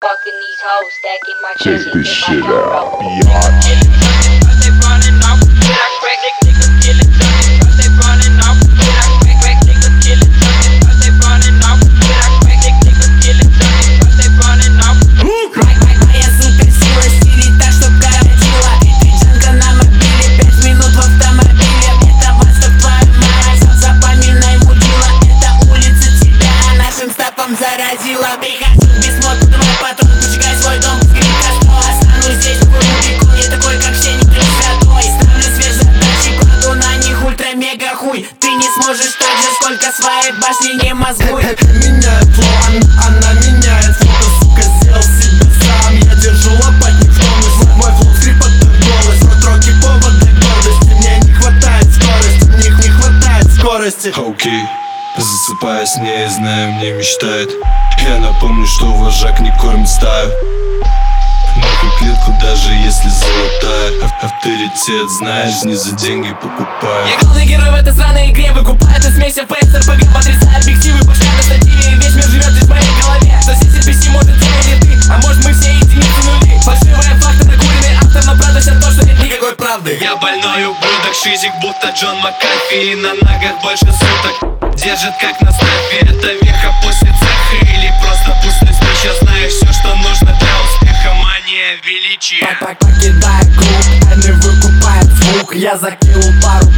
fucking these hoes, stacking my Check chest. this shit out, заразила. Прихожу без мод, мой патрон, поджигай свой дом, скрипка сто. Останусь здесь, в Рубикон, я такой, как все, не трёх святой. Ставлю сверхзадачи, кладу на них ультра-мега хуй. Ты не сможешь так же, сколько своей башни не мозгуй. Меняет фло, она меняет фло. Ты, сука, сделал себя сам. Я держу лопатник в тонус. Мой флоу скрипотный голос. Но троки повод для гордости. Мне не хватает скорости, в них не хватает скорости. Окей. Засыпая с ней, знаю, мне мечтает. Я напомню, что вожак не кормит стаю. Нахуй клетку, даже если золотая. Авторитет, знаешь, не за деньги покупаю. Я главный герой в этой сраной игре. Выкупает из смеси фейс, РПГ, потрясая объективы. Башка на стативе, весь мир живет лишь в моей голове. Что здесь NPC может целый ты, а может мы все единицы нули. Фальшивые факты, накуренный автор, но правда вся то, что нет никакой правды. Я больной ублюдок, шизик, будто Джон Макафи. И на ногах больше суток держит как на стафе. Это веха после цеха или просто пустой спич. Я знаю все, что нужно для успеха. Мания величия. Покидая круг, они выкупают звук. Я закинул пару